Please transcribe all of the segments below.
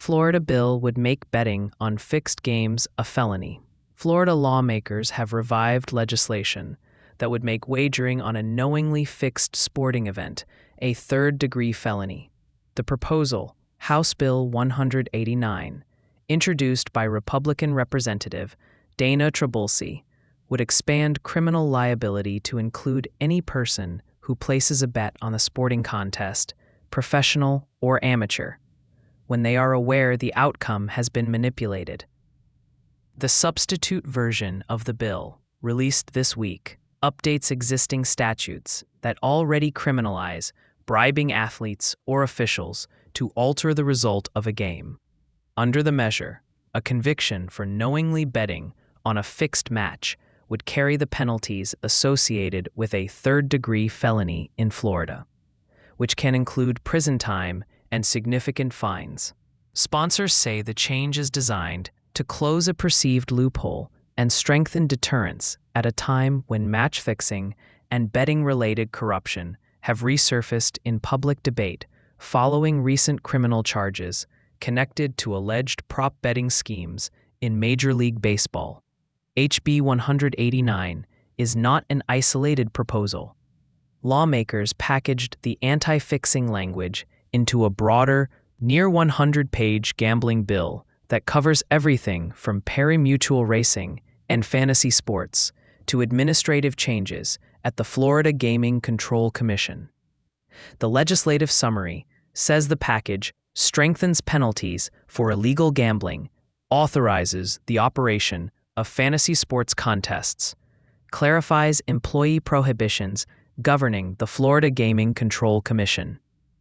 Florida bill would make betting on fixed games a felony. Florida lawmakers have revived legislation that would make wagering on a knowingly fixed sporting event a third-degree felony. The proposal, House Bill 189, introduced by Republican Representative Dana Trabulsi, would expand criminal liability to include any person who places a bet on a sporting contest, professional or amateur, when they are aware the outcome has been manipulated. The substitute version of the bill, released this week, updates existing statutes that already criminalize bribing athletes or officials to alter the result of a game. Under the measure, a conviction for knowingly betting on a fixed match would carry the penalties associated with a third-degree felony in Florida, which can include prison time and significant fines. Sponsors say the change is designed to close a perceived loophole and strengthen deterrence at a time when match fixing and betting-related corruption have resurfaced in public debate following recent criminal charges connected to alleged prop betting schemes in Major League Baseball. HB 189 is not an isolated proposal. Lawmakers packaged the anti-fixing language into a broader, near 100-page gambling bill that covers everything from pari-mutuel racing and fantasy sports to administrative changes at the Florida Gaming Control Commission. The legislative summary says the package strengthens penalties for illegal gambling, authorizes the operation of fantasy sports contests, clarifies employee prohibitions governing the Florida Gaming Control Commission,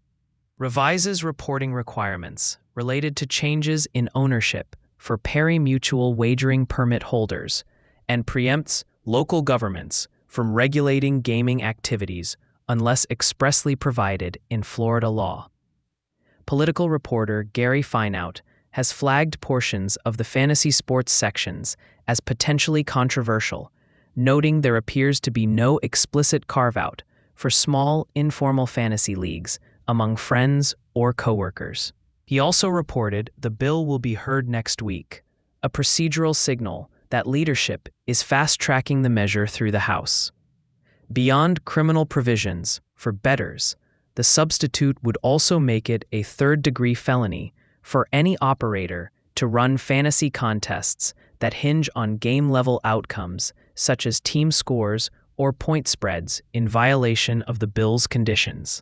revises reporting requirements related to changes in ownership for pari-mutuel wagering permit holders, and preempts local governments from regulating gaming activities unless expressly provided in Florida law. Political reporter Gary Fineout has flagged portions of the fantasy sports sections as potentially controversial, noting there appears to be no explicit carve-out for small, informal fantasy leagues among friends or coworkers. He also reported the bill will be heard next week, a procedural signal that leadership is fast-tracking the measure through the House. Beyond criminal provisions for bettors, the substitute would also make it a third-degree felony for any operator to run fantasy contests that hinge on game-level outcomes such as team scores or point spreads in violation of the bill's conditions.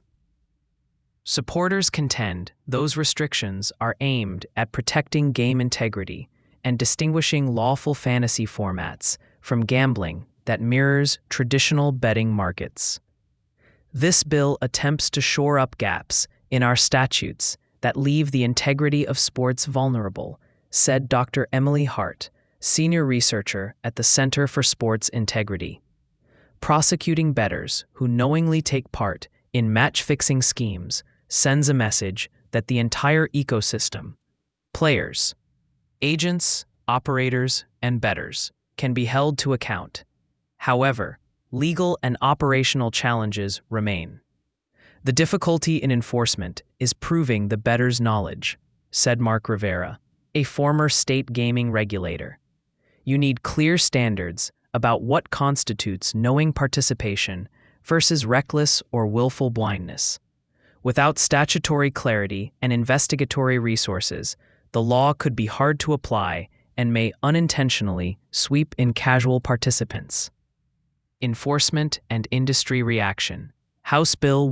Supporters contend those restrictions are aimed at protecting game integrity and distinguishing lawful fantasy formats from gambling that mirrors traditional betting markets. This bill attempts to shore up gaps in our statutes that leave the integrity of sports vulnerable, said Dr. Emily Hart, senior researcher at the Center for Sports Integrity. Prosecuting bettors who knowingly take part in match-fixing schemes sends a message that the entire ecosystem, players, agents, operators, and bettors, can be held to account. However, legal and operational challenges remain. The difficulty in enforcement is proving the bettor's knowledge, said Mark Rivera, a former state gaming regulator. You need clear standards about what constitutes knowing participation versus reckless or willful blindness. Without statutory clarity and investigatory resources, the law could be hard to apply and may unintentionally sweep in casual participants. Enforcement and industry reaction. House Bill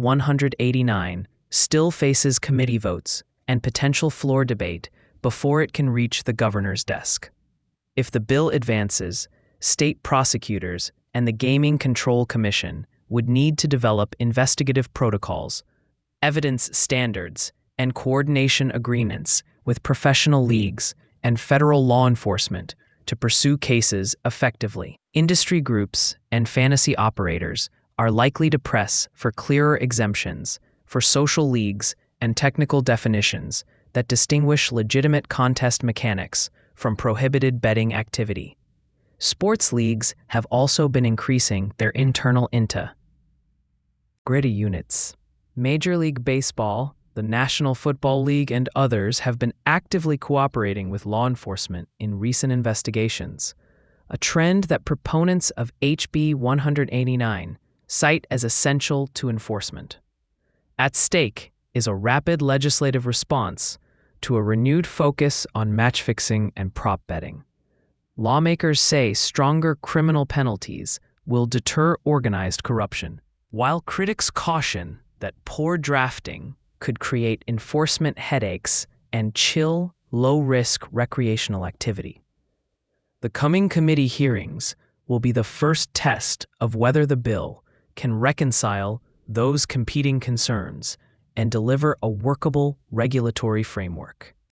189 still faces committee votes and potential floor debate before it can reach the governor's desk. If the bill advances, state prosecutors and the Gaming Control Commission would need to develop investigative protocols, evidence standards, and coordination agreements with professional leagues and federal law enforcement to pursue cases effectively. Industry groups and fantasy operators are likely to press for clearer exemptions for social leagues and technical definitions that distinguish legitimate contest mechanics from prohibited betting activity. Sports leagues have also been increasing their internal integrity units. Major League Baseball, the the National Football League, and others have been actively cooperating with law enforcement in recent investigations, a trend that proponents of HB 189 cite as essential to enforcement. At stake is a rapid legislative response to a renewed focus on match fixing and prop betting. Lawmakers say stronger criminal penalties will deter organized corruption, while critics caution that poor drafting could create enforcement headaches and chill low-risk recreational activity. The coming committee hearings will be the first test of whether the bill can reconcile those competing concerns and deliver a workable regulatory framework.